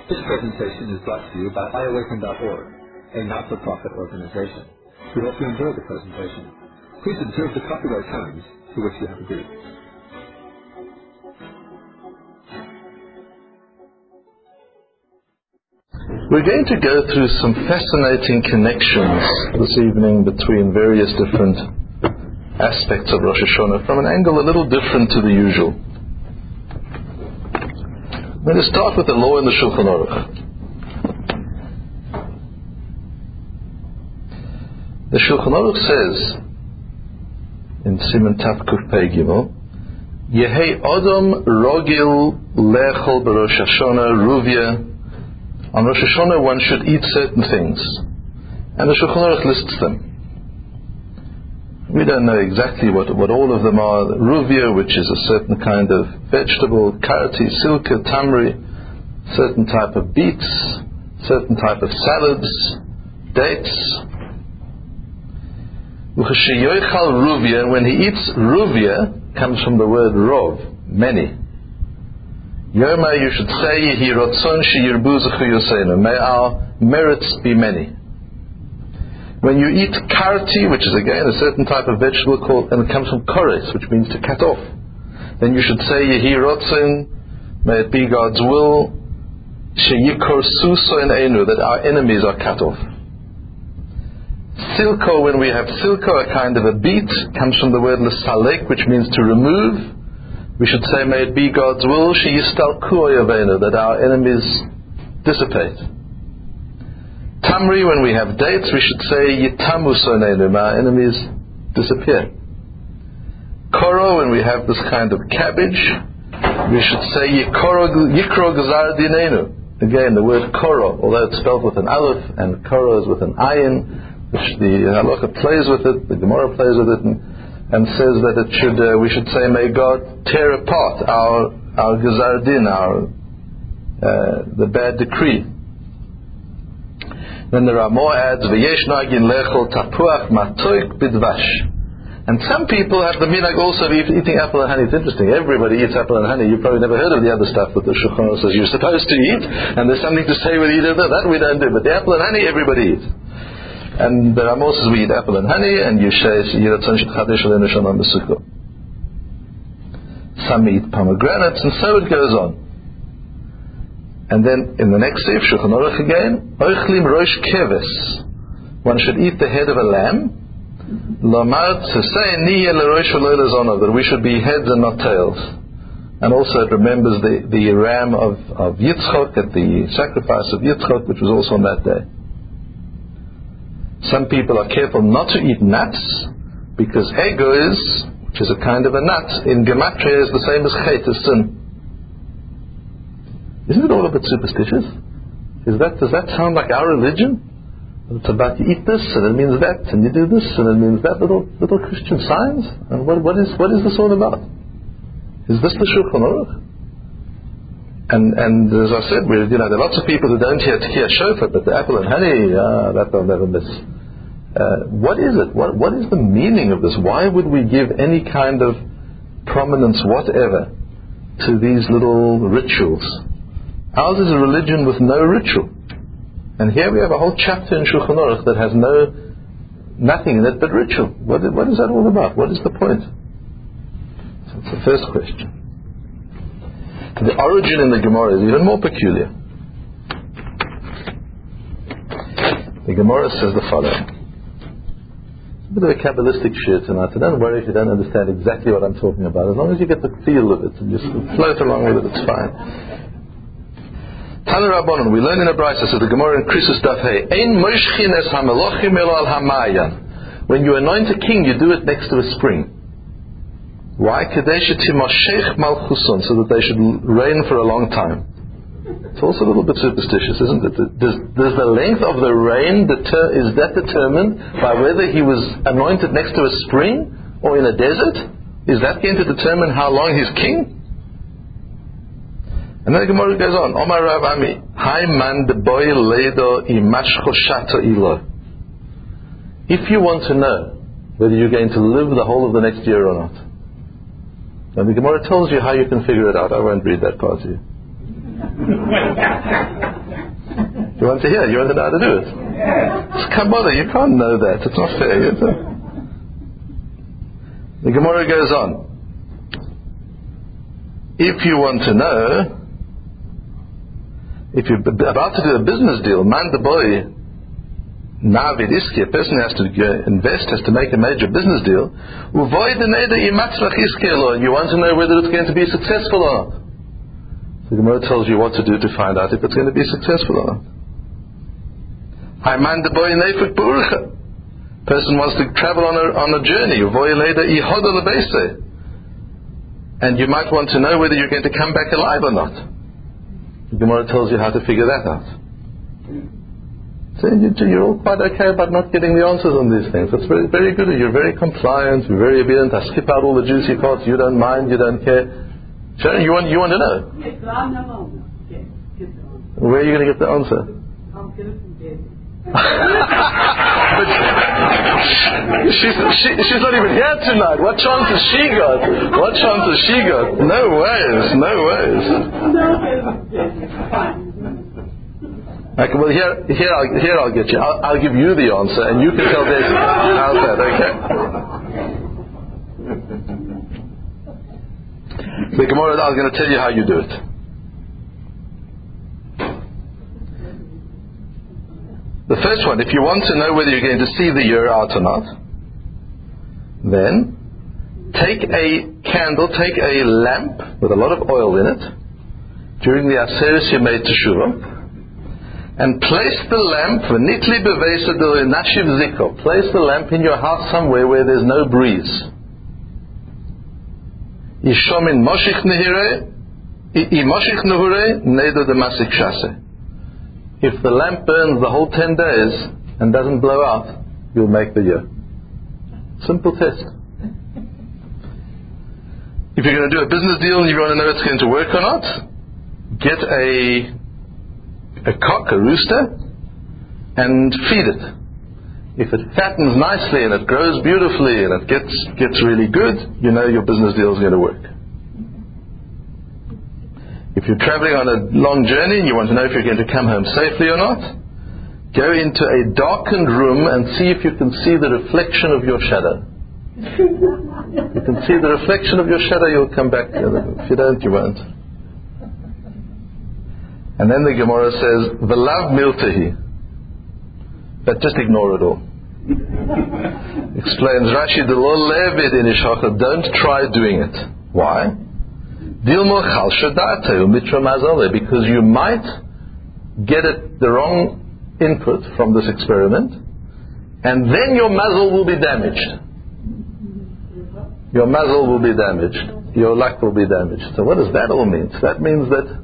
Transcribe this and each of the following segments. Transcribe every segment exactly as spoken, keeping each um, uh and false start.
This presentation is brought to you by i awaken dot org, a not-for-profit organization. We hope you enjoy the presentation. Please observe the copyright terms to which you have agreed. We're going to go through some fascinating connections this evening between various different aspects of Rosh Hashanah from an angle a little different to the usual. I'm going to start with the law in the Shulchan Aruch. The Shulchan Aruch says in Siman Tav Kuf Pei Gimel, Yehei Adam Rogil Lechol B'Rosh Hashanah Ruvia. On Rosh Hashanah one should eat certain things, and the Shulchan Aruch lists them. We don't know exactly what, what all of them are. Ruvia, which is a certain kind of vegetable, karati, silka, tamri, certain type of beets, certain type of salads, dates. Ruvia, and when he eats ruvia, comes from the word rov, many. Yoma, you should say, Yehi rotzon sheyirbu zechu yosenu. May our merits be many. When you eat karti, which is again a certain type of vegetable called, and it comes from kores, which means to cut off, then you should say, Yehi rotzon, may it be God's will, sheyikor suso in enu, that our enemies are cut off. Silko, when we have silko, a kind of a beet, comes from the word lesalek, which means to remove. We should say, may it be God's will, sheyistalku oyavenu, that our enemies dissipate. Tamri, when we have dates, we should say, yitamu sonenu, our enemies disappear. Koro, when we have this kind of cabbage, we should say, yikro gzar dinenu. Again, the word koro, although it's spelled with an aleph, and koro is with an ayin, which the halacha plays with it, the Gemara plays with it, and, and says that it should, uh, we should say, may God tear apart our our gzar din, our uh, the bad decree. Then there are more ads, v'yesh nagin lechol tapuach matoik bidvash. And some people have the minhag also of eating apple and honey. It's interesting. Everybody eats apple and honey. You've probably never heard of the other stuff that the Shulchan Aruch says you're supposed to eat, and there's something to say with either of that. That we don't do. But the apple and honey, everybody eats. And there are more says we eat apple and honey, and you say yiratzon shechadish aleinu shalom b'sukkah. Some eat pomegranates, and so it goes on. And then in the next seif, Shulchan Aruch again, oichlim rosh keves. One should eat the head of a lamb. Lomar to say niya lerosh v'lo, that we should be heads and not tails. And also it remembers the, the ram of, of Yitzchok at the sacrifice of Yitzchok, which was also on that day. Some people are careful not to eat nuts, because egois, which is a kind of a nut, in gematria is the same as chet, as sin. Isn't it all a bit superstitious? Is that, does that sound like our religion? It's about you eat this, and it means that, and you do this, and it means that, little little Christian signs? And what, what is what is this all about? Is this the Shulchan Aruch? And and as I said, we, you know, there are lots of people who don't hear hear shofar, but the apple and honey, ah, that they'll never miss. Uh, what is it? What what is the meaning of this? Why would we give any kind of prominence whatever to these little rituals? Ours is a religion with no ritual. And here we have a whole chapter in Shulchan Aruch that has no, nothing in it but ritual. What, what is that all about? What is the point? So that's the first question. The origin in the Gemara is even more peculiar. The Gemara says the following. It's a bit of a Kabbalistic shir tonight, so don't worry if you don't understand exactly what I'm talking about. As long as you get the feel of it and just float along with it, it's fine. Tana Rabbanon, we learn in a brayso, so the Gemara in Krisus Daf Hey, Ein moshchin es hamelochim elo al hamayan. When you anoint a king, you do it next to a spring. Why? Kedei shetimashech malchuson, so that they should reign for a long time. It's also a little bit superstitious, isn't it? Does, does the length of the reign deter, is that determined by whether he was anointed next to a spring or in a desert? Is that going to determine how long he's king? And then the Gemara goes on. Omar Rav Ami, Hai man de boy ledo imash choshato ilo. If you want to know whether you're going to live the whole of the next year or not, and the Gemara tells you how you can figure it out. I won't read that part to you. You want to hear? You want to know how to do it? Come on, you can't know that. It's not fair. Is it? The Gemara goes on. If you want to know, if you're about to do a business deal, man the boy, Navid Iski, a person has to invest, has to make a major business deal, and you want to know whether it's going to be successful or not. The Gemara tells you what to do to find out if it's going to be successful or not. Person wants to travel on a, on a journey, and you might want to know whether you're going to come back alive or not. The Gemara tells you how to figure that out. So you're all quite okay about not getting the answers on these things. That's very, very good. You're very compliant. You're very obedient. I skip out all the juicy parts. You don't mind. You don't care. Sharon, you want you want to know? Yes, but I'm not home. Yes, get the answer. Where are you going to get the answer? I'll get it from David. But she's, she, she's not even here tonight. What chance has she got? What chance has she got? No ways. No ways. Okay, well here, here, I'll, here I'll get you. I'll, I'll give you the answer, and you can tell this. How's that? Okay. The Gemara, I was going to tell you how you do it. The first one, if you want to know whether you're going to see the year out or not, then take a candle, take a lamp with a lot of oil in it during the Aseres Yemei Teshuvah, and place the lamp, place the lamp in your house somewhere where there's no breeze. If the lamp burns the whole ten days and doesn't blow out, you'll make the year. Simple test. If you're going to do a business deal and you want to know if it's going to work or not, get a a cock, a rooster, and feed it. If it fattens nicely and it grows beautifully and it gets gets really good, you know your business deal is going to work. If you're traveling on a long journey and you want to know if you're going to come home safely or not, go into a darkened room and see if you can see the reflection of your shadow. If you can see the reflection of your shadow, you'll come back. If you don't, you won't. And then the Gemara says, V'lav miltehi. But just ignore it all. Explains Rashi, don't try doing it. Why? Because you might get it the wrong input from this experiment, and then your mazel will be damaged. Your mazel will be damaged. Your luck will be damaged. So what does that all mean? So that means that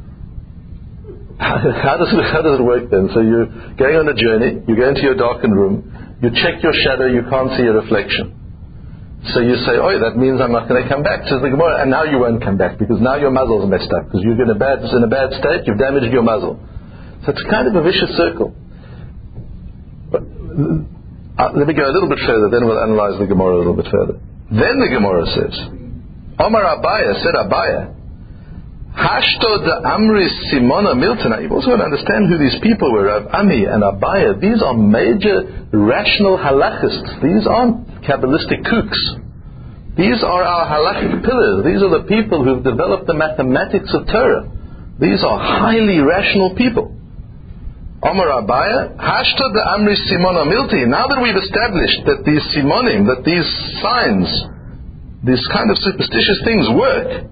how does it, how does it work then? So you're going on a journey, you go into your darkened room, you check your shadow, you can't see a reflection. So you say, oh, that means I'm not going to come back, says the Gemara, and now you won't come back because now your muzzle's messed up because you're in a bad, in a bad state, you've damaged your muzzle. So it's kind of a vicious circle. But, uh, let me go a little bit further, then we'll analyze the Gemara a little bit further. Then the Gemara says, Omar Abaya, said Abaya, Hashto de Amri Simona Milton. You also want to understand who these people were, Rav Ami and Abaya. These are major rational halachists. These aren't Kabbalistic kooks. These are our halachic pillars. These are the people who've developed the mathematics of Torah. These are highly rational people. Omar Abaya, Hashto de Amri Simona Milti. Now that we've established that these simonim, that these signs, these kind of superstitious things work,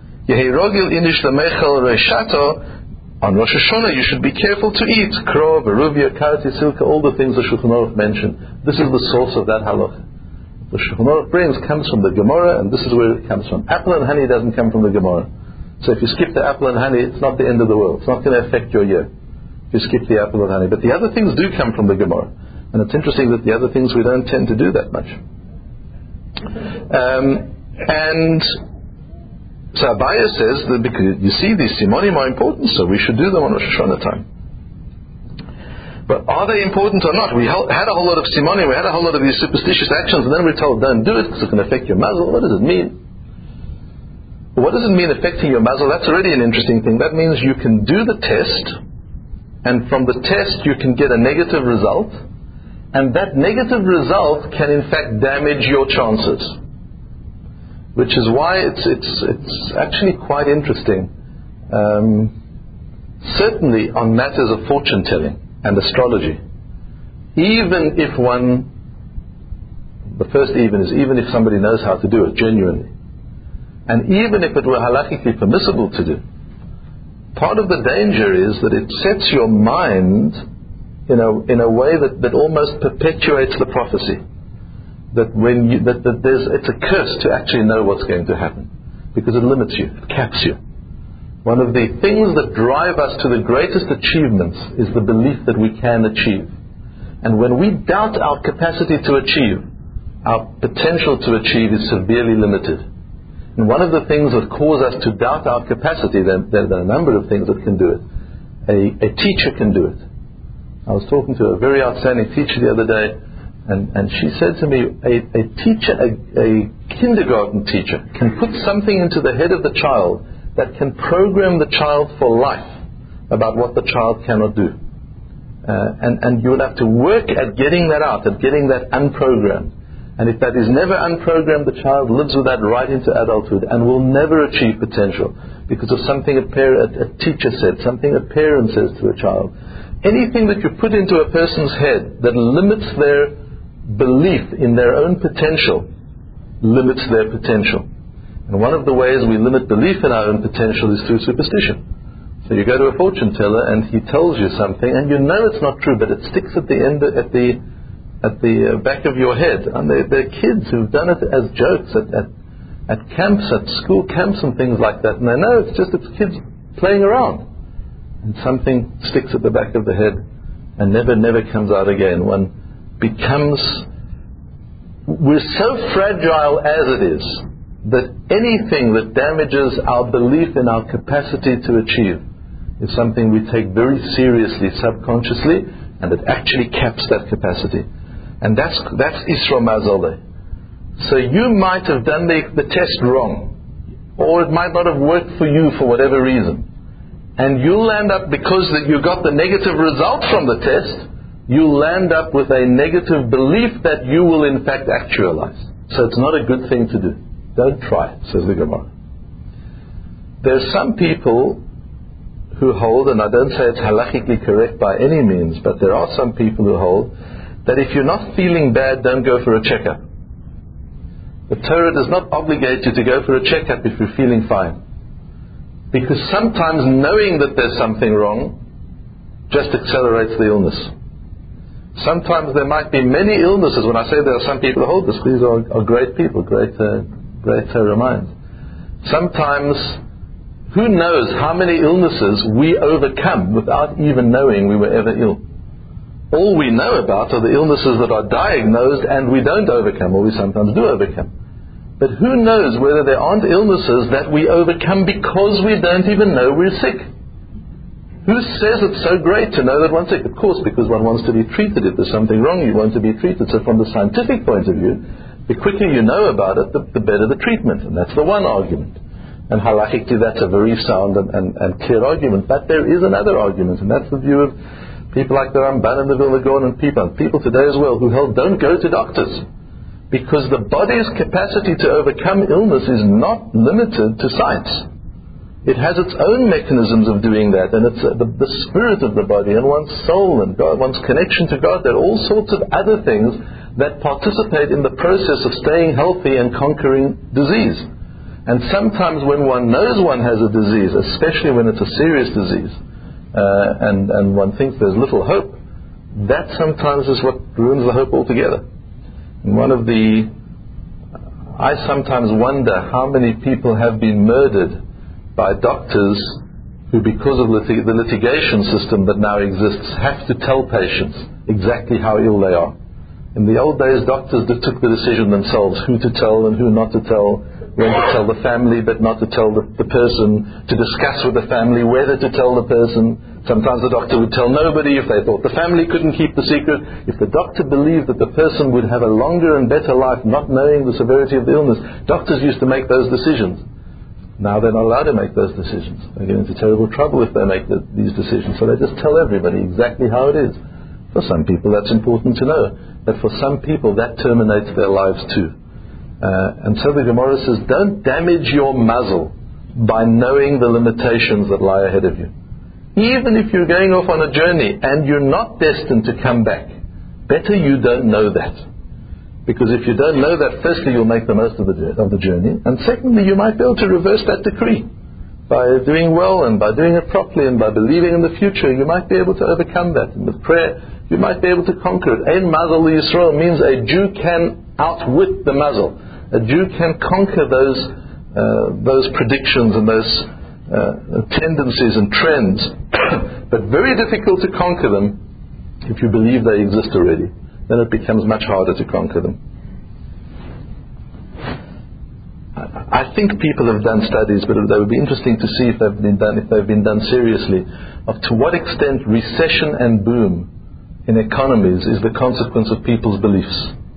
on Rosh Hashanah you should be careful to eat krov, beruvia, karati, silka, all the things the Shulchan Aruch mentioned. This is the source of that halach. The Shulchan Aruch brings comes from the Gemara, and this is where it comes from. Apple and honey doesn't come from the Gemara. So if you skip the apple and honey, it's not the end of the world. It's not going to affect your year if you skip the apple and honey. But the other things do come from the Gemara, and it's interesting that the other things we don't tend to do that much. Um, and So Abaya says that because you see these simonim are important, so we should do them on Rosh Hashanah time. But are they important or not? We had a whole lot of simonim, we had a whole lot of these superstitious actions, and then we're told don't do it because it can affect your mazel. What does it mean? What does it mean affecting your mazel? That's already an interesting thing. That means you can do the test and from the test you can get a negative result, and that negative result can in fact damage your chances. Which is why it's it's it's actually quite interesting. Um, certainly on matters of fortune telling and astrology, even if one, the first even is even if somebody knows how to do it genuinely, and even if it were halakhically permissible to do, part of the danger is that it sets your mind in a, in a way that, that almost perpetuates the prophecy. That when you, that, that there's, it's a curse to actually know what's going to happen, because it limits you, it caps you. One of the things that drive us to the greatest achievements is the belief that we can achieve. And when we doubt our capacity to achieve, our potential to achieve is severely limited. And one of the things that cause us to doubt our capacity, there, there are a number of things that can do it. A, a teacher can do it. I was talking to a very outstanding teacher the other day, and, and she said to me, a, a teacher, a, a kindergarten teacher, can put something into the head of the child that can program the child for life about what the child cannot do. Uh, and, and you will have to work at getting that out, at getting that unprogrammed. And if that is never unprogrammed, the child lives with that right into adulthood and will never achieve potential because of something a, parent, a teacher said, something a parent says to a child. Anything that you put into a person's head that limits their belief in their own potential limits their potential. And one of the ways we limit belief in our own potential is through superstition. So you go to a fortune teller and he tells you something and you know it's not true, but it sticks at the end, at the at the back of your head. And there, there are kids who've done it as jokes at, at at camps, at school camps and things like that, and they know it's just it's kids playing around. And something sticks at the back of the head and never, never comes out again. One becomes, we're so fragile as it is, that anything that damages our belief in our capacity to achieve is something we take very seriously subconsciously, and it actually caps that capacity. And that's that's Isra Mazaleh. So you might have done the, the test wrong, or it might not have worked for you for whatever reason. And you'll land up, because that you got the negative result from the test, you'll land up with a negative belief that you will in fact actualize. So it's not a good thing to do. Don't try it, says the Gemara. There's some people who hold, and I don't say it's halakhically correct by any means, but there are some people who hold that if you're not feeling bad, don't go for a checkup. The Torah does not obligate you to go for a checkup if you're feeling fine. Because sometimes knowing that there's something wrong just accelerates the illness. Sometimes there might be many illnesses. When I say there are some people who hold this, these are, are great people, great, uh, great Torah minds. Sometimes, who knows how many illnesses we overcome without even knowing we were ever ill. All we know about are the illnesses that are diagnosed and we don't overcome, or we sometimes do overcome. But who knows whether there aren't illnesses that we overcome because we don't even know we're sick? Who says it's so great to know that one's sick? Of course, because one wants to be treated. If there's something wrong, you want to be treated. So from the scientific point of view, the quicker you know about it, the, the better the treatment. And that's the one argument. And halakhically, that's a very sound and, and, and clear argument. But there is another argument, and that's the view of people like the Ramban and the Vilna Gaon and people, and people today as well, who held don't go to doctors. Because the body's capacity to overcome illness is not limited to science. It has its own mechanisms of doing that, and it's uh, the, the spirit of the body and one's soul and God, one's connection to God. There are all sorts of other things that participate in the process of staying healthy and conquering disease. And sometimes when one knows one has a disease, especially when it's a serious disease, uh, and, and one thinks there's little hope, that sometimes is what ruins the hope altogether. And one of the, I sometimes wonder how many people have been murdered by doctors who, because of litig- the litigation system that now exists, have to tell patients exactly how ill they are. In the old days, doctors took the decision themselves who to tell and who not to tell, when to tell the family but not to tell the, the person, to discuss with the family whether to tell the person. Sometimes the doctor would tell nobody if they thought the family couldn't keep the secret. If the doctor believed that the person would have a longer and better life not knowing the severity of the illness, doctors used to make those decisions. Now they're not allowed to make those decisions. They get into terrible trouble if they make the, these decisions. So they just tell everybody exactly how it is. For some people that's important to know. But for some people that terminates their lives too. Uh, and so the Gemara says, don't damage your muzzle by knowing the limitations that lie ahead of you. Even if you're going off on a journey and you're not destined to come back, better you don't know that. Because if you don't know that, firstly you'll make the most of the, of the journey, and secondly you might be able to reverse that decree. By doing well and by doing it properly and by believing in the future, you might be able to overcome that. And with prayer, you might be able to conquer it. Ein mazal Yisrael means a Jew can outwit the muzzle. A Jew can conquer those uh, those predictions and those uh, tendencies and trends, but very difficult to conquer them if you believe they exist already. Then it becomes much harder to conquer them. I think people have done studies, but they would be interesting to see if they've been done, if they've been done seriously, of to what extent recession and boom in economies is the consequence of people's beliefs.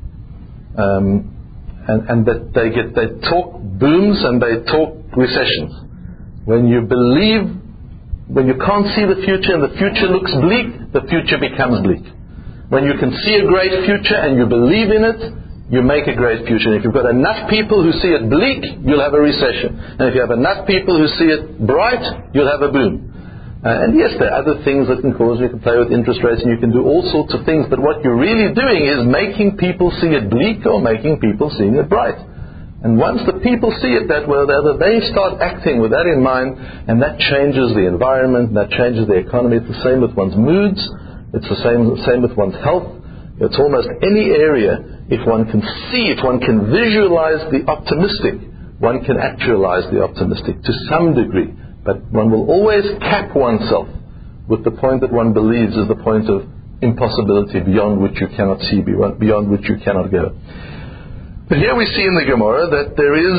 Um, and, and that they get they talk booms and they talk recessions. When you believe, when you can't see the future and the future looks bleak, the future becomes bleak. When you can see a great future and you believe in it, you make a great future. And if you've got enough people who see it bleak, you'll have a recession. And if you have enough people who see it bright, you'll have a boom. Uh, and yes, there are other things that can cause, you can play with interest rates and you can do all sorts of things, but what you're really doing is making people see it bleak or making people seeing it bright. And once the people see it that way or the other, they start acting with that in mind, and that changes the environment, that changes the economy. It's the same with one's moods, it's the same, same with one's health. It's almost any area, if one can see, if one can visualize the optimistic, one can actualize the optimistic to some degree. But one will always cap oneself with the point that one believes is the point of impossibility, beyond which you cannot see, beyond which you cannot go. But here we see in the Gemara that there is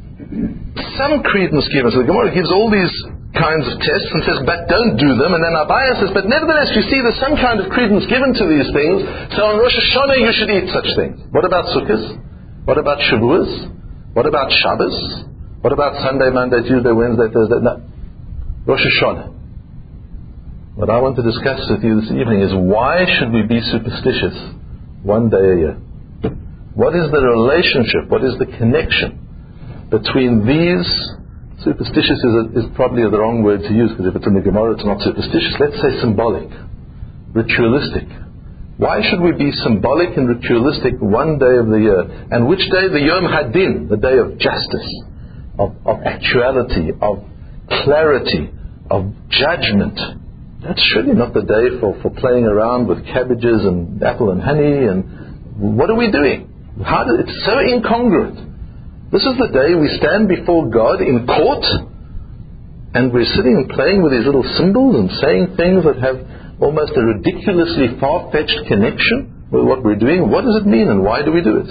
some credence given. So the Gemara gives all these kinds of tests and says, but don't do them. And then Abaye says, but nevertheless, you see there's some kind of credence given to these things. So on Rosh Hashanah you should eat such things. What about Sukkot? What about Shavuos? What about Shabbos? What about Sunday, Monday, Tuesday, Wednesday, Thursday? No. Rosh Hashanah. What I want to discuss with you this evening is, why should we be superstitious one day a year? What is the relationship, what is the connection between these? Superstitious is, a, is probably the wrong word to use, because if it's in the Gemara it's not superstitious. Let's say symbolic, ritualistic. Why should we be symbolic and ritualistic one day of the year? And which day? The Yom Hadin, the day of justice, of, of actuality, of clarity, of judgment. That's surely not the day for, for playing around with cabbages and apple and honey. And what are we doing? How do, it's so incongruent. This is the day we stand before God in court, and we're sitting and playing with these little symbols and saying things that have almost a ridiculously far-fetched connection with what we're doing. What does it mean, and why do we do it?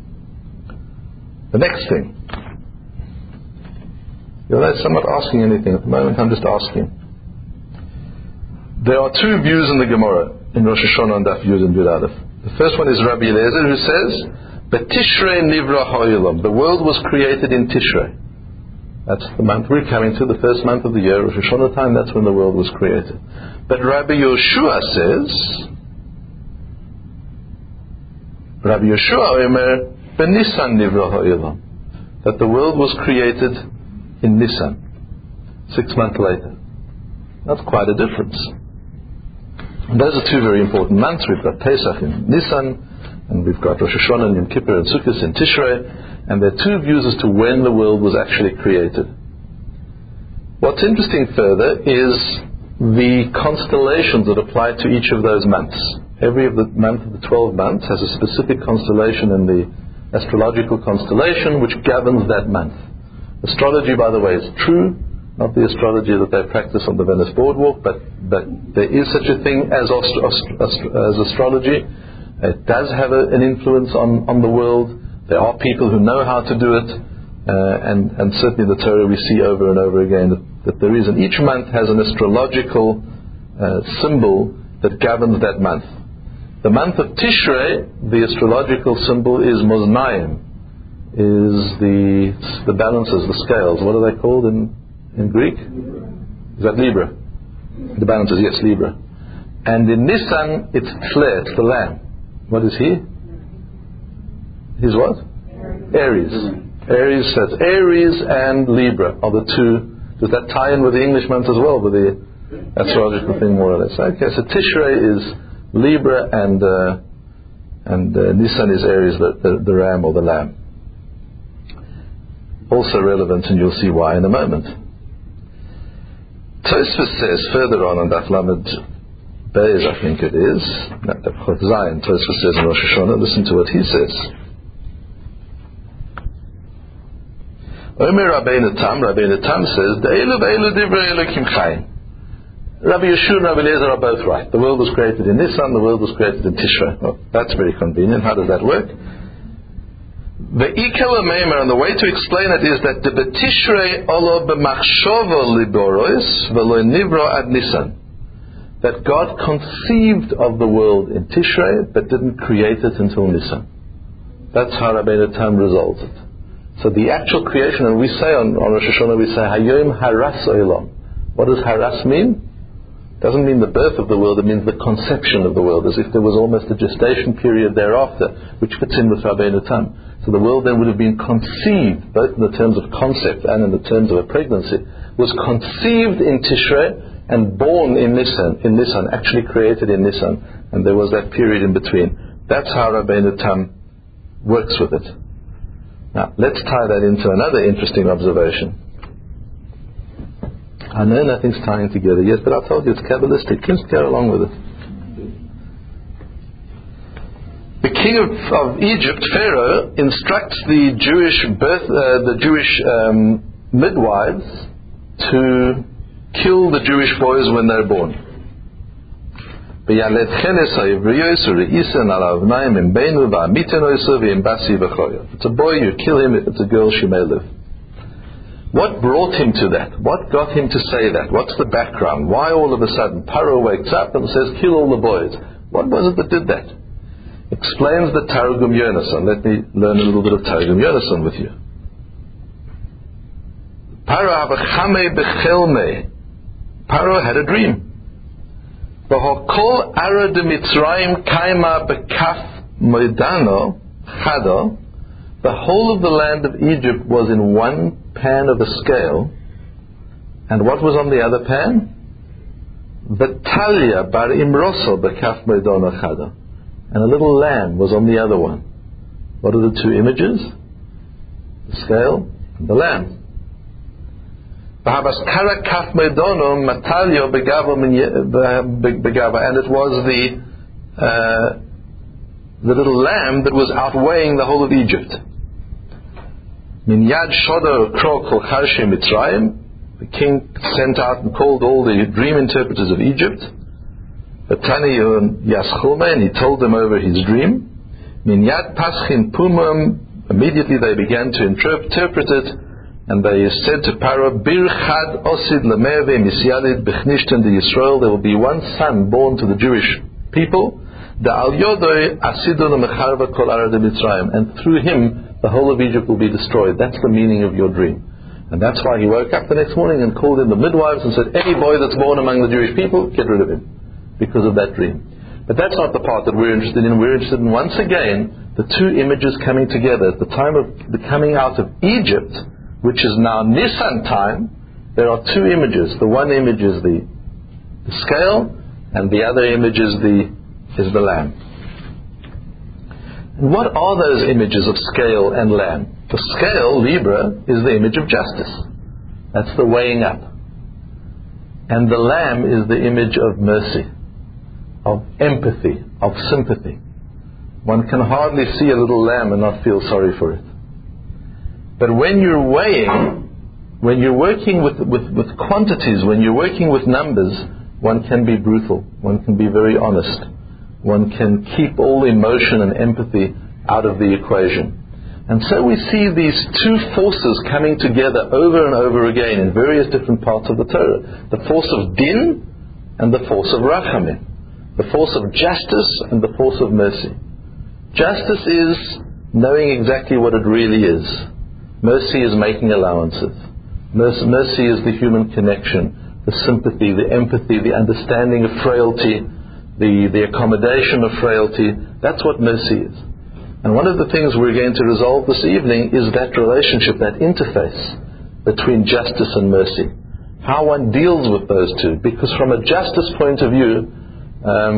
The next thing. You're somewhat asking anything. At the moment I'm just asking. There are two views in the Gemara in Rosh Hashanah and Daf Yud and Yud Aleph. The first one is Rabbi Eliezer, who says, "B'Tishrei nivra ha'olam." The world was created in Tishrei. That's the month we're coming to, the first month of the year, Rosh Hashanah time. That's when the world was created. But Rabbi Yoshua says, Rabbi Yoshua Omer, "B'Nisan nivra ha'olam," that the world was created in Nisan, six months later. That's quite a difference. And those are two very important months. We've got Pesach in Nisan, and we've got Rosh Hashanah and Yom Kippur and Sukkot in Tishrei, and there are two views as to when the world was actually created. What's interesting further is the constellations that apply to each of those months. Every of the month of the twelve months has a specific constellation in the astrological constellation which governs that month. Astrology, by the way, is true, not the astrology that they practice on the Venice Boardwalk, but, but there is such a thing as, astro- astro- as astrology. It does have a, an influence on, on the world. There are people who know how to do it, uh, and, and certainly the Torah we see over and over again that, that there is, and each month has an astrological uh, symbol that governs that month. The month of Tishrei, the astrological symbol is Moznayim, is the the balances, the scales. What are they called in, in Greek? Is that Libra? The balances, yes, Libra. And in Nisan, it's Tle, it's the lamb. What is he? He's what? Aries. Aries, that's Aries and Libra are the two. Does that tie in with the English month as well, with the astrological thing, more or less? Okay, so Tishrei is Libra and uh, and uh, Nisan is Aries, the, the, the ram or the lamb. Also relevant, and you'll see why in a moment. Tosfos says further on on Daf Lamed Beis, I think it is, Chot Zayin, Tosfos says in Rosh Hashanah, listen to what he says. Omer Rabbeinu Tam, Rabbeinu Tam says, De'elu ve'elu divrei Elokim Chaim. Rabbi Yeshua and Rabbi Eliezer are both right. The world was created in Nisan, the world was created in Tishrei. Well, that's very convenient. How does that work? The Ikel Meimer, and the way to explain it is that the Betishrei olo b'machshova liborois v'lo nivro ad Nisan. That God conceived of the world in Tishrei, but didn't create it until Nisan. That's how Rabbeinu Tam resolves it. So the actual creation, and we say on, on Rosh Hashanah, we say Hayom Haras Olam. What does Haras mean? Doesn't mean the birth of the world, it means the conception of the world, as if there was almost a gestation period thereafter, which fits in with Rabbeinu Tam. So the world then would have been conceived, both in the terms of concept and in the terms of a pregnancy, was conceived in Tishrei and born in Nisan, in Nisan, actually created in Nisan, and there was that period in between. That's how Rabbeinu Tam works with it. Now, let's tie that into another interesting observation. I know nothing's tying together yet, but I told you it's Kabbalistic. Just go along with it. The king of, of Egypt, Pharaoh, instructs the Jewish birth, uh, the Jewish um, midwives to kill the Jewish boys when they're born. If it's a boy, you kill him. If it's a girl, she may live. What brought him to that? What got him to say that? What's the background? Why all of a sudden Paro wakes up and says, kill all the boys? What was it that did that? Explains the Targum Yonasan. Let me learn a little bit of Targum Yonasan with you. Paro Paro had a dream. V'hokol ara de Mitzrayim kaima bekaf moidano chado. The whole of the land of Egypt was in one pan of a scale. And what was on the other pan? V'talia bar imroso bekaf moidano chado. And a little lamb was on the other one. What are the two images? The scale and the lamb. And it was the uh, the little lamb that was outweighing the whole of Egypt. The king sent out and called all the dream interpreters of Egypt. And he told them over his dream. Immediately they began to interpret it. And they said to Paro, Bir chad osid lemeve misyalid b'chnishten de Yisrael. There will be one son born to the Jewish people. Da al yodoi asidon mecharva kol ara de Mitzrayim. And through him, the whole of Egypt will be destroyed. That's the meaning of your dream. And that's why he woke up the next morning and called in the midwives and said, any boy that's born among the Jewish people, get rid of him. Because of that dream. But that's not the part that we're interested in. We're interested in, once again, the two images coming together. At the time of the coming out of Egypt, which is now Nisan time, there are two images. The one image is the, the scale, and the other image is the is the lamb. And what are those images of scale and lamb? The scale, Libra, is the image of justice. That's the weighing up. And the lamb is the image of mercy, of empathy, of sympathy. One can hardly see a little lamb and not feel sorry for it. But when you're weighing, when you're working with, with, with quantities, when you're working with numbers, one can be brutal. One can be very honest. One can keep all emotion and empathy out of the equation. And so we see these two forces coming together over and over again in various different parts of the Torah. The force of din and the force of rachamim. The force of justice and the force of mercy. Justice is knowing exactly what it really is. Mercy is making allowances. Mercy, mercy is the human connection, the sympathy, the empathy, the understanding of frailty, the, the accommodation of frailty. That's what mercy is. And one of the things we're going to resolve this evening is that relationship, that interface between justice and mercy. How one deals with those two. Because from a justice point of view, um,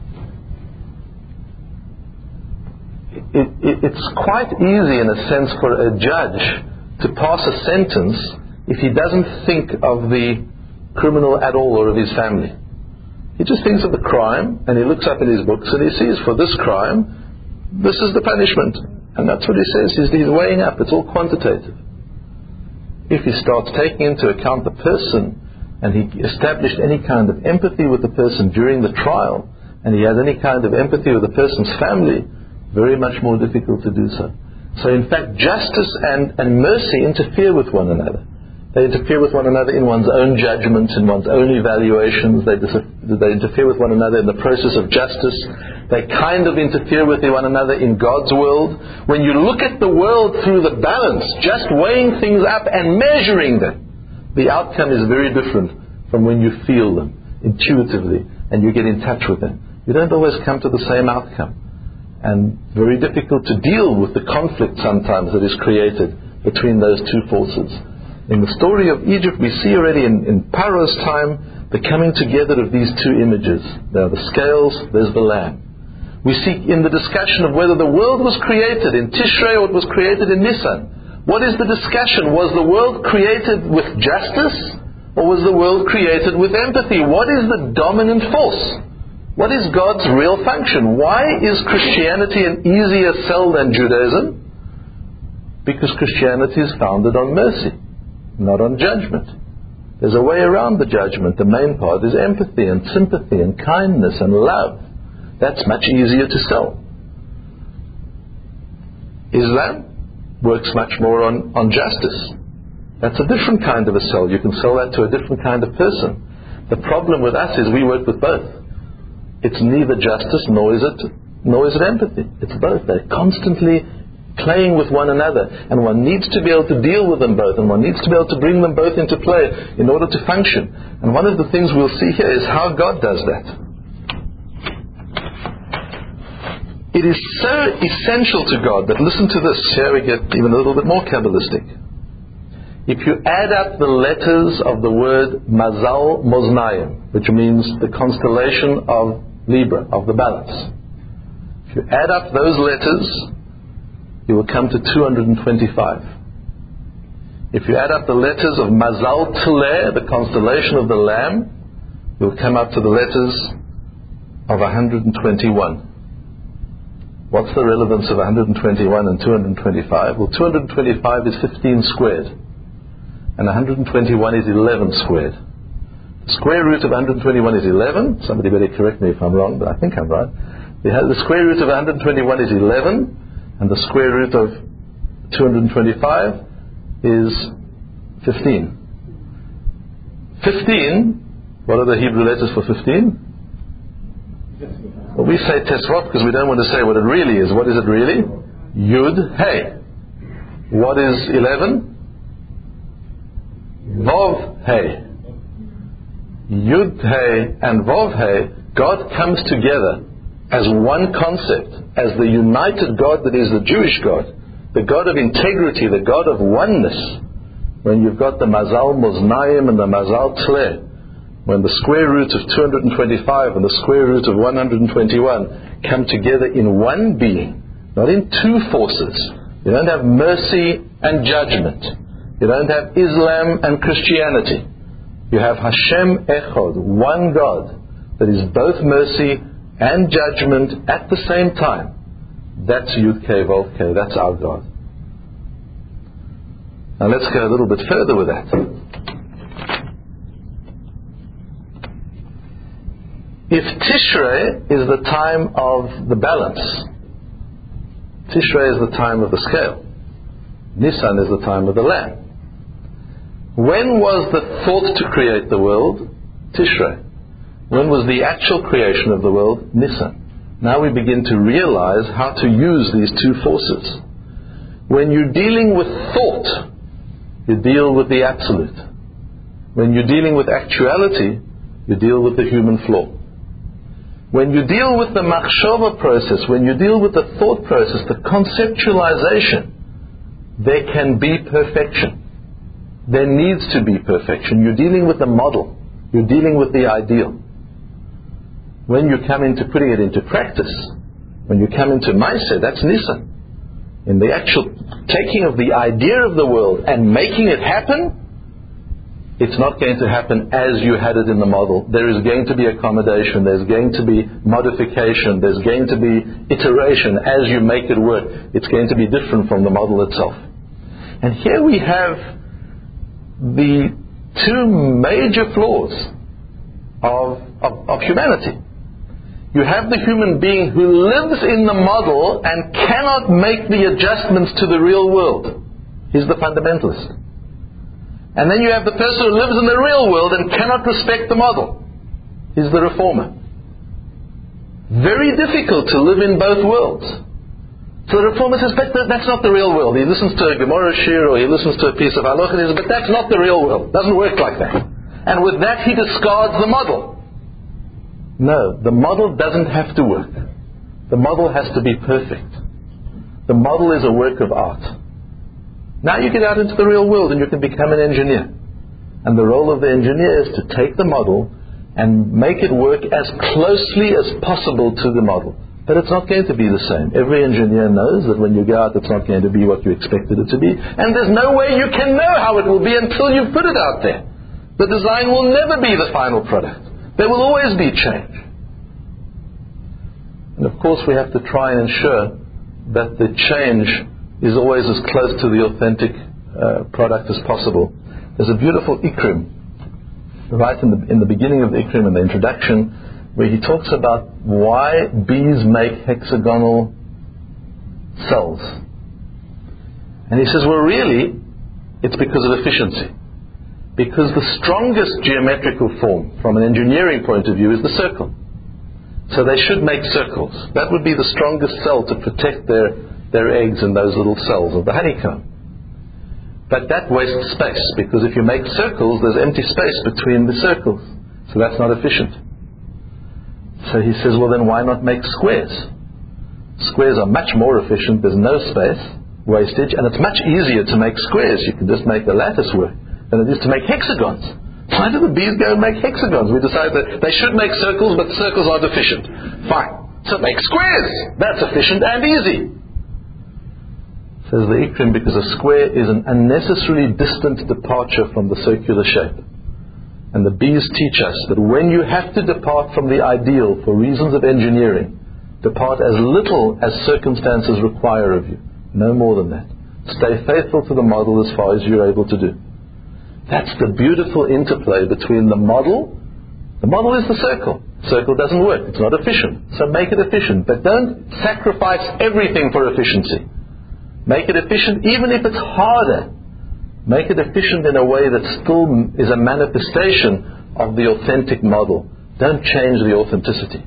it, it, it's quite easy in a sense for a judge to pass a sentence if he doesn't think of the criminal at all or of his family. He just thinks of the crime and he looks up in his books and he sees for this crime, this is the punishment. And that's what he says. He's, he's weighing up. It's all quantitative. If he starts taking into account the person and he established any kind of empathy with the person during the trial and he has any kind of empathy with the person's family, very much more difficult to do so. So in fact, justice and, and mercy interfere with one another. They interfere with one another in one's own judgment, in one's own evaluations. They, dis- they interfere with one another in the process of justice. They kind of interfere with one another in God's world. When you look at the world through the balance, just weighing things up and measuring them, the outcome is very different from when you feel them intuitively and you get in touch with them. You don't always come to the same outcome. And very difficult to deal with the conflict sometimes that is created between those two forces. In the story of Egypt, we see already in, in Pharaoh's time the coming together of these two images. There are the scales, there's the lamb. We see in the discussion of whether the world was created in Tishrei or it was created in Nisan. What is the discussion? Was the world created with justice or was the world created with empathy? What is the dominant force? What is God's real function? Why is Christianity an easier sell than Judaism? Because Christianity is founded on mercy, not on judgment. There's a way around the judgment. The main part is empathy and sympathy and kindness and love. That's much easier to sell. Islam works much more on, on justice. That's a different kind of a sell. You can sell that to a different kind of person. The problem with us is we work with both. It's neither justice nor is it nor is it empathy. It's both. They're constantly playing with one another, and one needs to be able to deal with them both, and one needs to be able to bring them both into play in order to function. And one of the things we'll see here is how God does that. It is so essential to God that, listen to this, here we get even a little bit more Kabbalistic. If you add up the letters of the word Mazal Moznayim, which means the constellation of Libra, of the balance, if you add up those letters, you will come to two hundred twenty-five. If you add up the letters of Mazal Tleh, the constellation of the Lamb, you will come up to the letters of one hundred twenty-one. What's the relevance of one hundred twenty-one and two hundred twenty-five? Well, two hundred twenty-five is fifteen squared, and one hundred twenty-one is eleven squared. The square root of one hundred twenty-one is eleven. Somebody better correct me if I'm wrong, but I think I'm right. The square root of one hundred twenty-one is eleven, and the square root of two hundred twenty-five is fifteen. fifteen, what are the Hebrew letters for fifteen? Well, we say Tesrot because we don't want to say what it really is. What is it really? Yud, Hey. What is eleven? Vov, Hey. Yud, Hey and Vov, Hey, God comes together as one concept, as the united God that is the Jewish God, the God of integrity, the God of oneness. When you've got the Mazal Moznayim and the Mazal Tleh, when the square root of two hundred twenty-five and the square root of one hundred twenty-one come together in one being, not in two forces. You don't have mercy and judgment. You don't have Islam and Christianity. You have Hashem Echad, one God that is both mercy and judgment at the same time. That's Yud Kei Vav Kei. That's our God. Now let's go a little bit further with that. If Tishrei is the time of the balance, Tishrei is the time of the scale, Nisan is the time of the lamb. When was the thought to create the world? Tishrei. When was the actual creation of the world? Nisan. Now we begin to realize how to use these two forces. When you're dealing with thought, you deal with the absolute. When you're dealing with actuality, you deal with the human flaw. When you deal with the machshava process, when you deal with the thought process, the conceptualization, there can be perfection. There needs to be perfection. You're dealing with the model. You're dealing with the ideal. When you come into putting it into practice, when you come into Maaseh, that's Nisa. In the actual taking of the idea of the world and making it happen, it's not going to happen as you had it in the model. There is going to be accommodation, there's going to be modification, there's going to be iteration as you make it work. It's going to be different from the model itself. And here we have the two major flaws of, of, of humanity. You have the human being who lives in the model and cannot make the adjustments to the real world. He's the fundamentalist. And then you have the person who lives in the real world and cannot respect the model. He's the reformer. Very difficult to live in both worlds. So the reformer says, but that's not the real world. He listens to a Gemara Shir or he listens to a piece of Halacha and he says, but that's not the real world. It doesn't work like that. And with that he discards the model. No, the model doesn't have to work. The model has to be perfect. The model is a work of art. Now you get out into the real world and you can become an engineer. And the role of the engineer is to take the model and make it work as closely as possible to the model. But it's not going to be the same. Every engineer knows that when you go out, it's not going to be what you expected it to be. And there's no way you can know how it will be until you've put it out there. The design will never be the final product. There will always be change. And of course we have to try and ensure that the change is always as close to the authentic uh, product as possible. There's a beautiful Ikrim, right in the, in the beginning of the Ikrim, in the introduction, where he talks about why bees make hexagonal cells. And he says, well really, it's because of efficiency. Because the strongest geometrical form from an engineering point of view is the circle. So they should make circles. That would be the strongest cell to protect their, their eggs in those little cells of the honeycomb. But that wastes space, because if you make circles, there's empty space between the circles. So that's not efficient. So he says, well then why not make squares? Squares are much more efficient, there's no space wastage, and it's much easier to make squares. You can just make the lattice work than it is to make hexagons. Why do the bees go and make hexagons? We decide that they should make circles, but circles are deficient. Fine. So make squares. That's efficient and easy. Says the Ikrim, because a square is an unnecessarily distant departure from the circular shape. And the bees teach us that when you have to depart from the ideal for reasons of engineering, depart as little as circumstances require of you. No more than that. Stay faithful to the model as far as you're able to do. That's the beautiful interplay between the model. The model is the circle. Circle doesn't work. It's not efficient. So make it efficient. But don't sacrifice everything for efficiency. Make it efficient even if it's harder. Make it efficient in a way that still is a manifestation of the authentic model. Don't change the authenticity.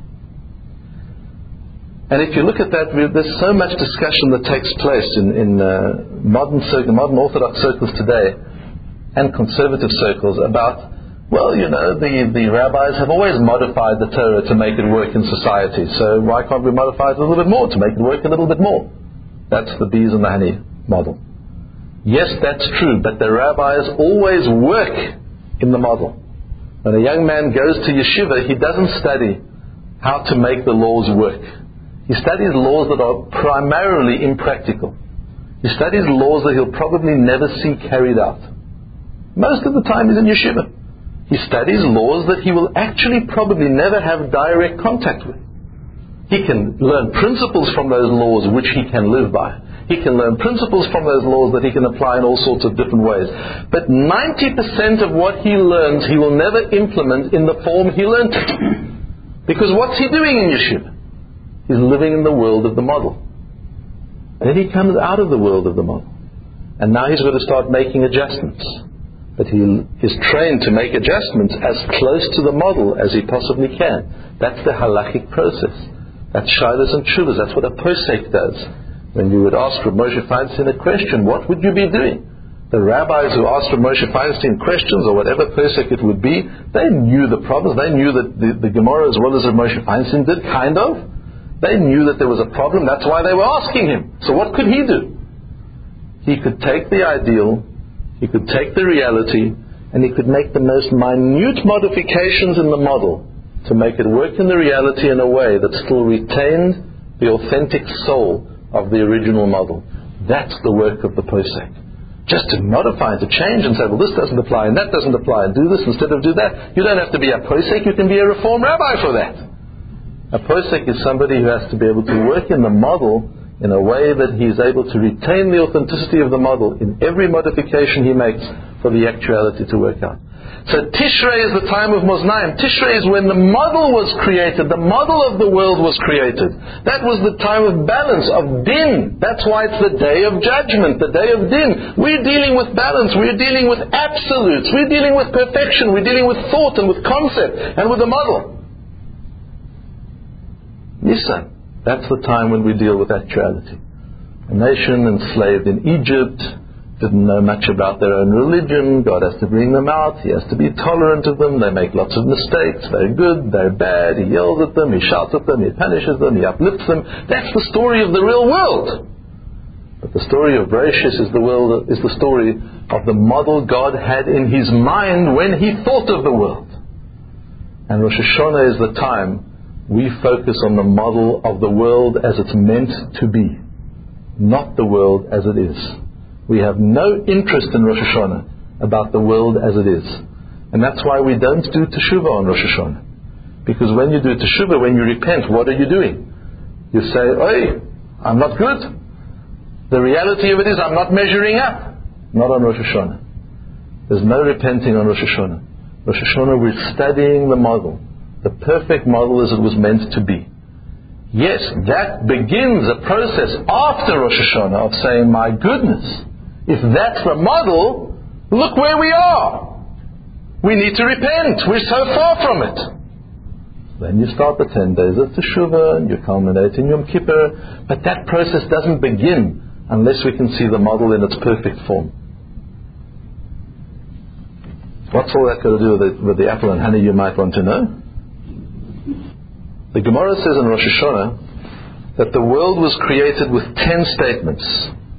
And if you look at that, there's so much discussion that takes place in, in uh, modern, circle, modern Orthodox circles today and conservative circles about, well, you know, the, the rabbis have always modified the Torah to make it work in society. So why can't we modify it a little bit more to make it work a little bit more? That's the bees and the honey model. Yes, that's true, but the rabbis always work in the model. When a young man goes to yeshiva, he doesn't study how to make the laws work. He studies laws that are primarily impractical. He studies laws that he'll probably never see carried out. Most of the time he's in yeshiva. He studies laws that he will actually probably never have direct contact with. He can learn principles from those laws which he can live by. He can learn principles from those laws that he can apply in all sorts of different ways. But ninety percent of what he learns, he will never implement in the form he learned it. Because what's he doing in yeshiva? He's living in the world of the model. Then he comes out of the world of the model. And now he's got to start making adjustments. But he is trained to make adjustments as close to the model as he possibly can. That's the halachic process. That's Shilas and Tshuvas. That's what a posek does. When you would ask Rav Moshe Feinstein a question, what would you be doing? The rabbis who asked Rav Moshe Feinstein questions, or whatever posek it would be, they knew the problems. They knew that the, the Gemara, as well as Rav Moshe Feinstein did, kind of. They knew that there was a problem. That's why they were asking him. So what could he do? He could take the ideal, he could take the reality, and he could make the most minute modifications in the model to make it work in the reality in a way that still retained the authentic soul of the original model. That's the work of the posek. Just to modify and to change and say, well, this doesn't apply and that doesn't apply, and do this instead of do that. You don't have to be a posek, you can be a reform rabbi for that. A posek is somebody who has to be able to work in the model in a way that he is able to retain the authenticity of the model in every modification he makes for the actuality to work out. So Tishrei is the time of Moznaim. Tishrei is when the model was created, the model of the world was created. That was the time of balance, of din. That's why it's the day of judgment, the day of din. We're dealing with balance, we're dealing with absolutes, we're dealing with perfection, we're dealing with thought and with concept and with the model. Nisan, that's the time when we deal with actuality. A nation enslaved in Egypt didn't know much about their own religion. God has to bring them out. He has to be tolerant of them. They make lots of mistakes. They're good, they're bad. He yells at them, he shouts at them, he punishes them, he uplifts them. That's the story of the real world. But the story of Bereshis is the world is the story of the model God had in his mind when he thought of the world. And Rosh Hashanah is the time we focus on the model of the world as it's meant to be, not the world as it is. We have no interest in Rosh Hashanah about the world as it is. And that's why we don't do Teshuvah on Rosh Hashanah. Because when you do Teshuvah, when you repent, what are you doing? You say, "Oi, I'm not good." The reality of it is, I'm not measuring up. Not on Rosh Hashanah. There's no repenting on Rosh Hashanah. Rosh Hashanah, we're studying the model. The perfect model as it was meant to be. Yes, that begins a process after Rosh Hashanah of saying, my goodness, if that's the model, look where we are. We need to repent. We're so far from it. Then you start the ten days of Teshuvah and you culminate in Yom Kippur. But that process doesn't begin unless we can see the model in its perfect form. What's all that got to do with the, with the apple and honey, you might want to know? The Gemara says in Rosh Hashanah that the world was created with ten statements.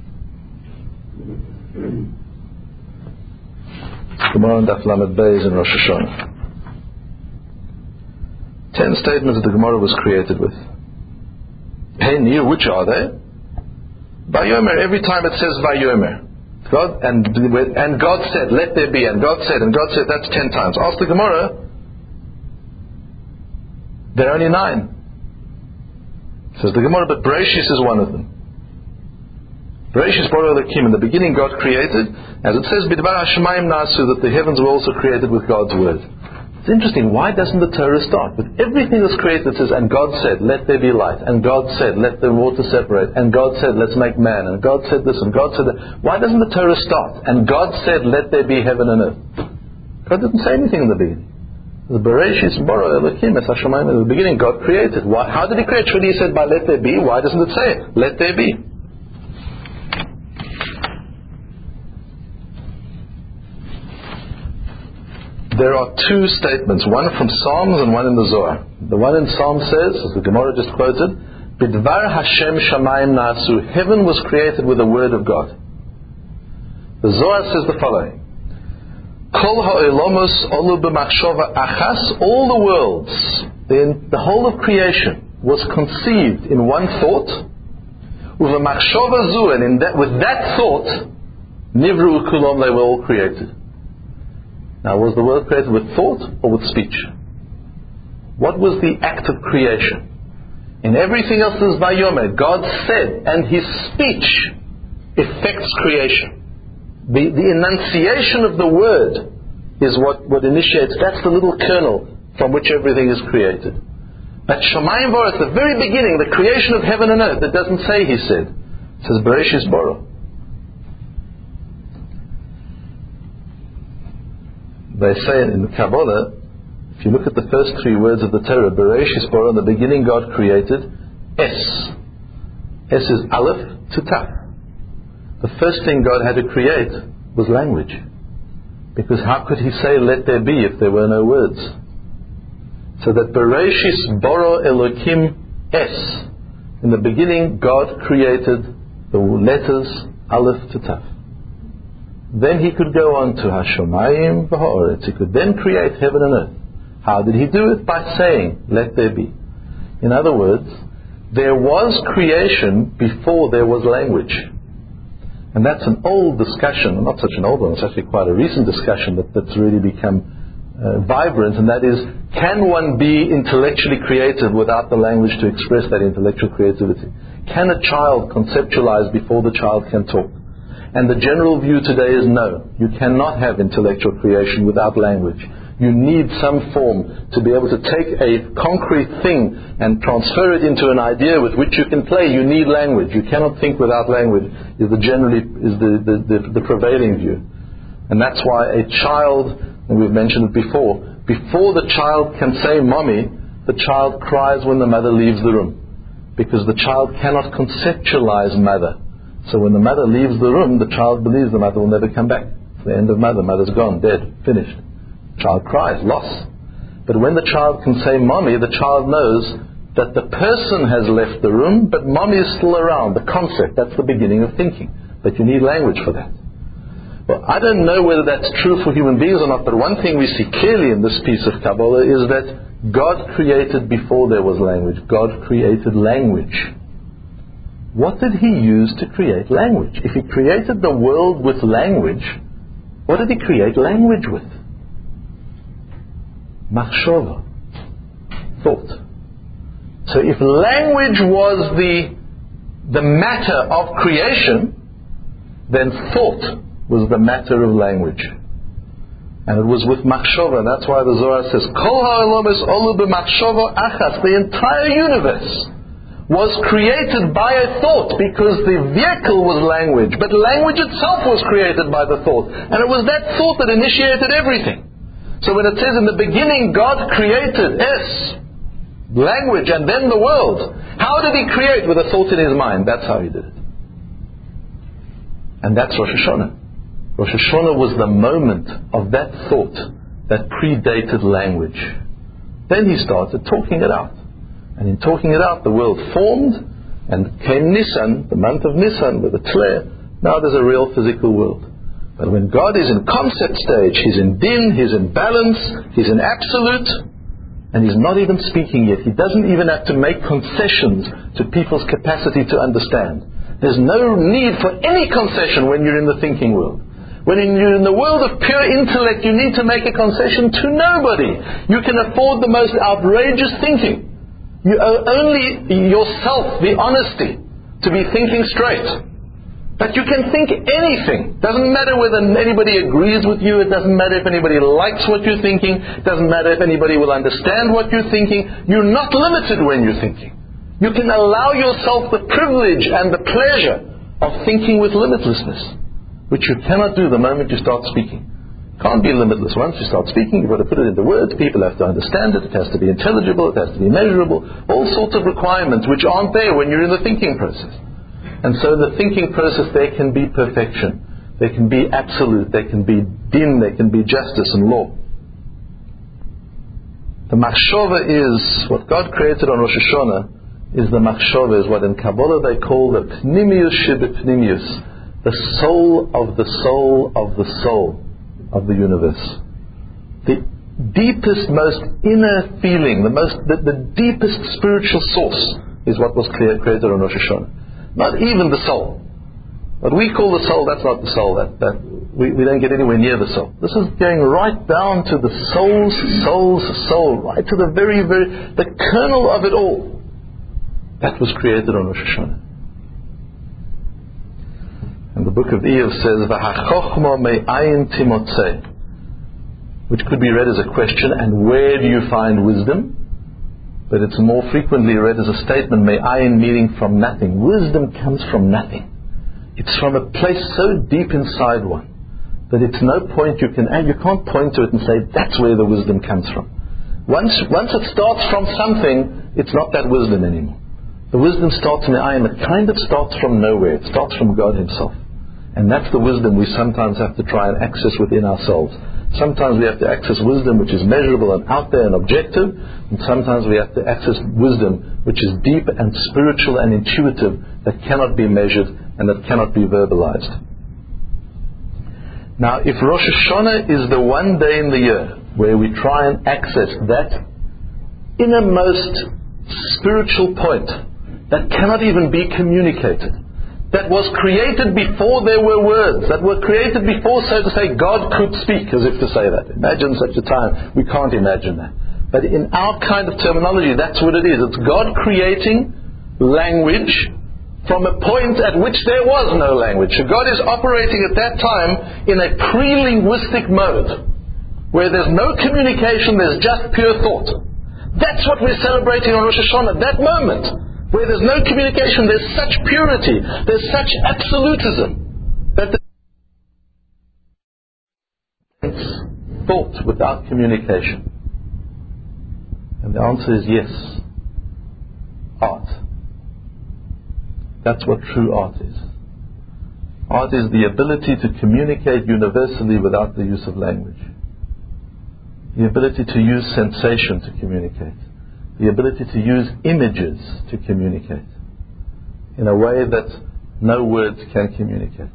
Gemara and Daf Lamed Beis in Rosh Hashanah. Ten statements that the Gemara was created with. Hey, Nir, which are they? Vayomer, every time it says Vayomer. God, and, and God said, let there be, and God said, and God said, that's ten times. Ask the Gemara, there are only nine. Says the Gemara, but Bereshis is one of them. Bereshis bara Elokim, in the beginning God created, as it says, Bidvar Hashemayim Nasu, that the heavens were also created with God's word. It's interesting, why doesn't the Torah start? With everything that's created, it says, and God said, let there be light, and God said, let the water separate, and God said, let's make man, and God said this, and God said that. Why doesn't the Torah start? And God said, let there be heaven and earth. God didn't say anything in the beginning. The Bereshis bara Elokim es hashamayim. In the beginning, God created. Why? How did He create? Should He said by let there be? Why doesn't it say it? Let there be. There are two statements, one from Psalms and one in the Zohar. The one in Psalm says, as the Gemara just quoted, Bidvar Hashem shamayim nasu. Heaven was created with the word of God. The Zohar says the following. Kol ha'olamos olu b'machshava achas. All the worlds, the, the whole of creation was conceived in one thought. With a machshava zu, and in that, with that thought, nivru kulom, they were all created. Now, was the world created with thought or with speech? What was the act of creation? In everything else is vayomer. God said, and His speech affects creation. The, the enunciation of the word is what, what initiates, that's the little kernel from which everything is created. But Shamayim Bara, at the very beginning, the creation of heaven and earth, it doesn't say He said. It says Bereshis bara. They say in Kabbalah, if you look at the first three words of the Torah, Bereshis bara, in the beginning God created, S. S is Aleph to Taf. The first thing God had to create was language. Because how could He say, let there be, if there were no words? So that Bereshis Boro Elokim S. In the beginning, God created the letters Aleph to Taf. Then He could go on to Hashomayim v'ha'oretz. He could then create heaven and earth. How did He do it? By saying, let there be. In other words, there was creation before there was language. And that's an old discussion, not such an old one, it's actually quite a recent discussion that, that's really become uh, vibrant, and that is, can one be intellectually creative without the language to express that intellectual creativity? Can a child conceptualize before the child can talk? And the general view today is no, you cannot have intellectual creation without language. You need some form to be able to take a concrete thing and transfer it into an idea with which you can play. You need language. You cannot think without language, is the generally is the, the, the, the prevailing view. And that's why a child, and we've mentioned it before, before the child can say mommy, the child cries when the mother leaves the room. Because the child cannot conceptualize mother. So when the mother leaves the room, the child believes the mother will never come back. It's the end of mother. Mother's gone, dead, finished. Child cries, loss. But when the child can say mommy, the child knows that the person has left the room, but mommy is still around. The concept, that's the beginning of thinking. But you need language for that. Well, I don't know whether that's true for human beings or not, but one thing we see clearly in this piece of Kabbalah is that God created before there was language. God created language. What did He use to create language? If He created the world with language, what did He create language with? Machshava, thought. So if language was the the matter of creation, then thought was the matter of language. And it was with machshava. That's why the Zohar says, Kol ha'olam es olu b'machshava achas. The entire universe was created by a thought, because the vehicle was language. But language itself was created by the thought. And it was that thought that initiated everything. So when it says in the beginning God created S, language, and then the world, how did He create? With a thought in His mind. That's how He did it. And that's Rosh Hashanah. Rosh Hashanah was the moment of that thought that predated language. Then He started talking it out. And in talking it out, the world formed, and came Nisan, the month of Nisan, with a Tle. Now there's a real physical world. But when God is in concept stage, He's in din, He's in balance, He's in absolute, and He's not even speaking yet. He doesn't even have to make concessions to people's capacity to understand. There's no need for any concession when you're in the thinking world. When you're in the world of pure intellect, you need to make a concession to nobody. You can afford the most outrageous thinking. You owe only yourself the honesty to be thinking straight. But you can think anything. Doesn't matter whether anybody agrees with you. It doesn't matter if anybody likes what you're thinking. It doesn't matter if anybody will understand what you're thinking. You're not limited when you're thinking. You can allow yourself the privilege and the pleasure of thinking with limitlessness, which you cannot do the moment you start speaking. Can't be limitless. Once you start speaking, you've got to put it into words. People have to understand it. It has to be intelligible. It has to be measurable. All sorts of requirements which aren't there when you're in the thinking process. And so the thinking process, there can be perfection. There can be absolute. There can be din. There can be justice and law. The machshava is, what God created on Rosh Hashanah, is the machshava, is what in Kabbalah they call the pnimius shebepnimius, the soul of the soul of the soul of the universe. The deepest, most inner feeling, the most, the, the deepest spiritual source is what was created on Rosh Hashanah. Not even the soul. What we call the soul, that's not the soul. That, that we, we don't get anywhere near the soul. This is going right down to the soul's soul's soul, right to the very, very, the kernel of it all. That was created on Rosh Hashanah. And the book of Iyov says, "V'hachochma me'ayin timotzei," which could be read as a question, and where do you find wisdom? But it's more frequently read as a statement, me'ayin, meaning from nothing. Wisdom comes from nothing. It's from a place so deep inside one that it's no point you can, and you can't point to it and say, that's where the wisdom comes from. Once, once it starts from something, it's not that wisdom anymore. The wisdom starts in the I am. It kind of starts from nowhere. It starts from God Himself. And that's the wisdom we sometimes have to try and access within ourselves. Sometimes we have to access wisdom which is measurable and out there and objective, and sometimes we have to access wisdom which is deep and spiritual and intuitive, that cannot be measured and that cannot be verbalized. Now, if Rosh Hashanah is the one day in the year where we try and access that innermost spiritual point that cannot even be communicated, that was created before there were words, that were created before, so to say, God could speak, as if to say that. Imagine such a time. We can't imagine that. But in our kind of terminology, that's what it is. It's God creating language from a point at which there was no language. So God is operating at that time in a pre-linguistic mode, where there's no communication, there's just pure thought. That's what we're celebrating on Rosh Hashanah, that moment, where there's no communication, there's such purity, there's such absolutism, that there's thought without communication. And the answer is yes. Art. That's what true art is. Art is the ability to communicate universally without the use of language. The ability to use sensation to communicate. The ability to use images to communicate in a way that no words can communicate.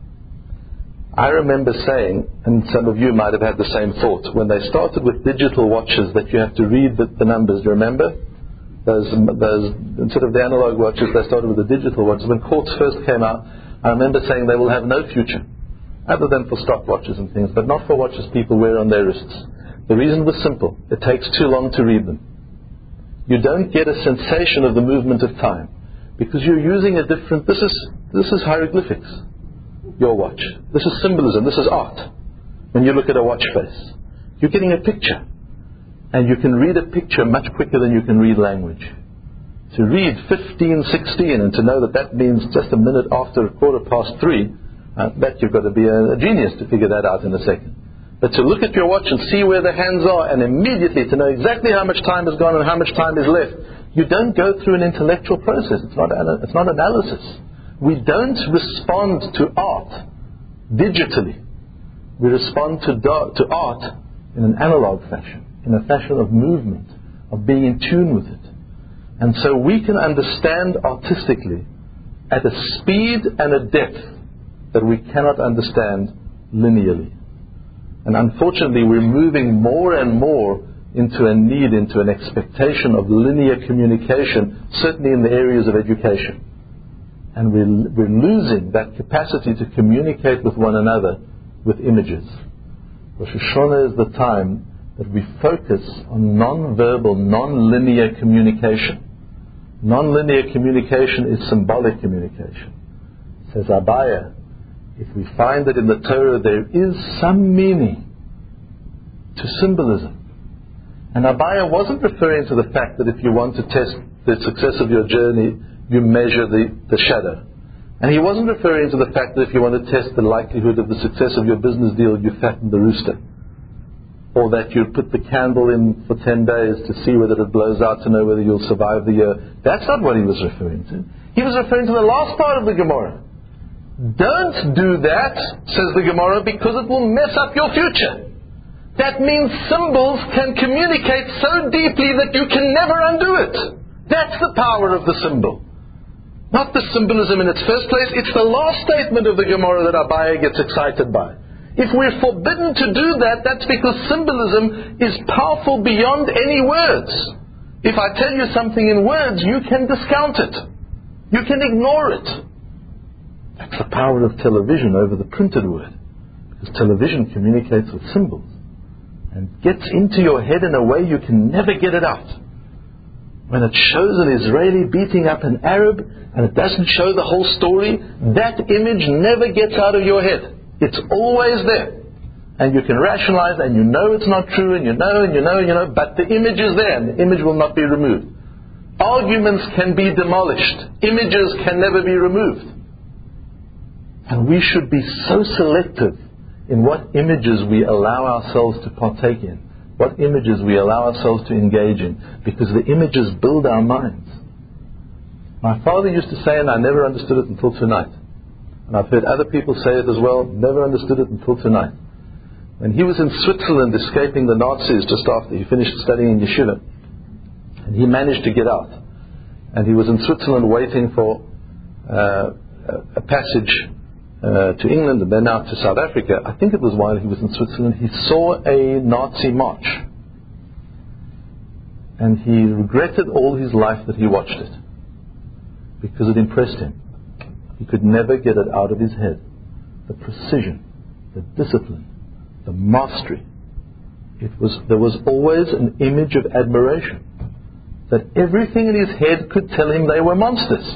I remember saying, and some of you might have had the same thought, when they started with digital watches that you have to read the, the numbers, do you remember? Those, those, instead of the analog watches, they started with the digital watches. When quartz first came out, I remember saying they will have no future, other than for stopwatches and things, but not for watches people wear on their wrists. The reason was simple. It takes too long to read them. You don't get a sensation of the movement of time, because you're using a different, this is, this is hieroglyphics, your watch. This is symbolism, this is art. When you look at a watch face, you're getting a picture. And you can read a picture much quicker than you can read language. To read fifteen sixteen and to know that that means just a minute after a quarter past three, I bet you've got to be a, a genius to figure that out in a second. But to look at your watch and see where the hands are, and immediately to know exactly how much time has gone and how much time is left, you don't go through an intellectual process. It's not, it's not analysis. We don't respond to art digitally. We respond to, do, to art in an analog fashion, in a fashion of movement, of being in tune with it. And so we can understand artistically at a speed and a depth that we cannot understand linearly. And unfortunately, we're moving more and more into a need, into an expectation of linear communication, certainly in the areas of education. And we're, we're losing that capacity to communicate with one another with images. Rosh Hashanah is the time that we focus on non-verbal, non-linear communication. Non-linear communication is symbolic communication. Says Abaya, if we find that in the Torah there is some meaning to symbolism. And Abaya wasn't referring to the fact that if you want to test the success of your journey, you measure the, the shadow. And he wasn't referring to the fact that if you want to test the likelihood of the success of your business deal, you fatten the rooster. Or that you put the candle in for ten days to see whether it blows out to know whether you'll survive the year. That's not what he was referring to. He was referring to the last part of the Gemara. Don't do that, says the Gemara, because it will mess up your future. That means symbols can communicate so deeply that you can never undo it. That's the power of the symbol. Not the symbolism in its first place. It's the last statement of the Gemara that Abaya gets excited by. If we're forbidden to do that, that's because symbolism is powerful beyond any words. If I tell you something in words, you can discount it. You can ignore it. That's the power of television over the printed word. Because television communicates with symbols and gets into your head in a way you can never get it out. When it shows an Israeli beating up an Arab and it doesn't show the whole story, that image never gets out of your head. It's always there. And you can rationalize and you know it's not true and you know and you know and you know, but the image is there and the image will not be removed. Arguments can be demolished. Images can never be removed. And we should be so selective in what images we allow ourselves to partake in, what images we allow ourselves to engage in, because the images build our minds. My father used to say, and I never understood it until tonight. And I've heard other people say it as well, never understood it until tonight. When he was in Switzerland escaping the Nazis just after he finished studying in yeshiva, and he managed to get out, and he was in Switzerland waiting for uh, a passage uh, to England and then out to South Africa. I think it was while he was in Switzerland, he saw a Nazi march, and he regretted all his life that he watched it, because it impressed him. He could never get it out of his head. The precision, the discipline, the mastery. It was, there was always an image of admiration. That everything in his head could tell him they were monsters.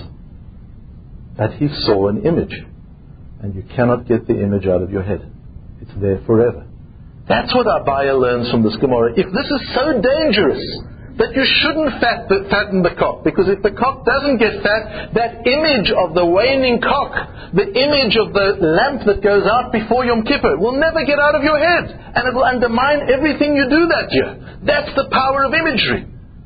That he saw an image. And you cannot get the image out of your head. It's there forever. That's what Abaya learns from this Gemara. If this is so dangerous that you shouldn't fat, fatten the cock, because if the cock doesn't get fat, that image of the waning cock, the image of the lamp that goes out before Yom Kippur, will never get out of your head, and it will undermine everything you do that year. That's the power of imagery.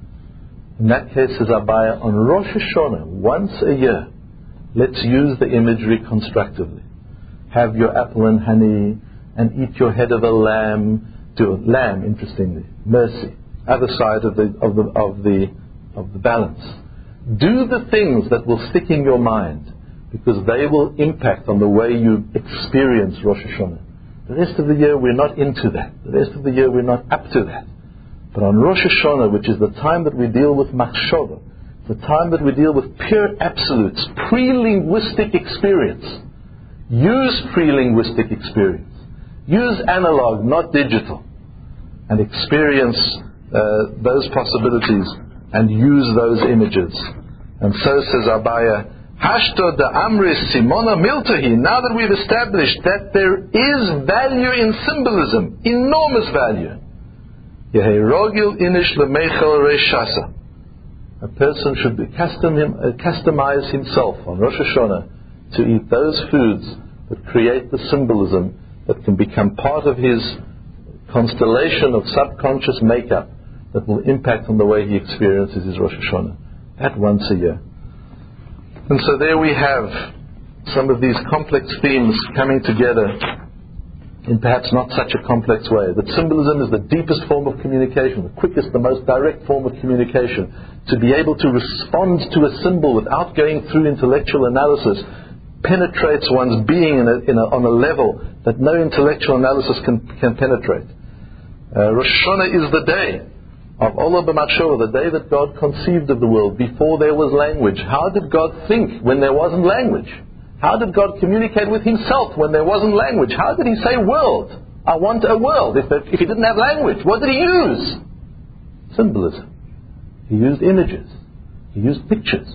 In that case, says Abaya, on Rosh Hashanah, once a year, let's use the imagery constructively. Have your apple and honey, and eat your head of a lamb, to a lamb, interestingly, mercy. Other side of the of the of the of the balance. Do the things that will stick in your mind, because they will impact on the way you experience Rosh Hashanah. The rest of the year we're not into that. The rest of the year we're not up to that. But on Rosh Hashanah, which is the time that we deal with machshava, the time that we deal with pure absolutes, pre-linguistic experience. Use pre-linguistic experience. Use analog, not digital, and experience Uh, those possibilities and use those images. And so says Abaya, Hashto da Amris Simona Miltahi, now that we've established that there is value in symbolism, enormous value. Yehi Rogil Inish Lemechel Reshasa. A person should be custom him, uh, customize himself on Rosh Hashanah to eat those foods that create the symbolism that can become part of his constellation of subconscious makeup that will impact on the way he experiences his Rosh Hashanah. At once a year. And so there we have some of these complex themes coming together in perhaps not such a complex way. That symbolism is the deepest form of communication, the quickest, the most direct form of communication. To be able to respond to a symbol without going through intellectual analysis penetrates one's being in a, in a, on a level that no intellectual analysis can, can penetrate. Uh, Rosh Hashanah is the day of Olah b'machshava, the day that God conceived of the world before there was language. How did God think when there wasn't language? How did God communicate with Himself when there wasn't language? How did He say world? I want a world. If, there, if He didn't have language, what did He use? Symbolism. He used images. He used pictures.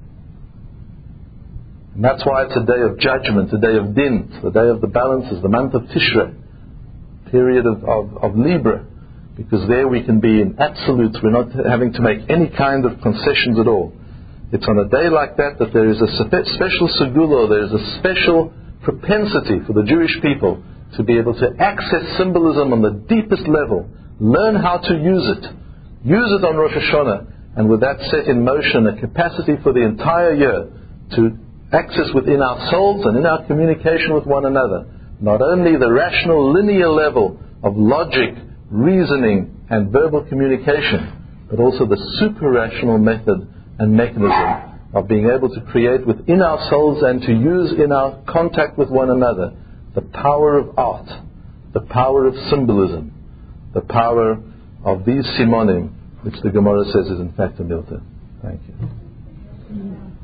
And that's why it's a day of judgment, a day of din, the day of the balances, the month of Tishrei, period of, of, of Libra. Because there we can be in absolutes, we're not having to make any kind of concessions at all. It's on a day like that that there is a special segula, there is a special propensity for the Jewish people to be able to access symbolism on the deepest level, learn how to use it, use it on Rosh Hashanah, and with that set in motion a capacity for the entire year to access within ourselves and in our communication with one another, not only the rational linear level of logic, reasoning and verbal communication, but also the super-rational method and mechanism of being able to create within ourselves and to use in our contact with one another the power of art, the power of symbolism, the power of these simonim, which the Gemara says is in fact a milta. Thank you.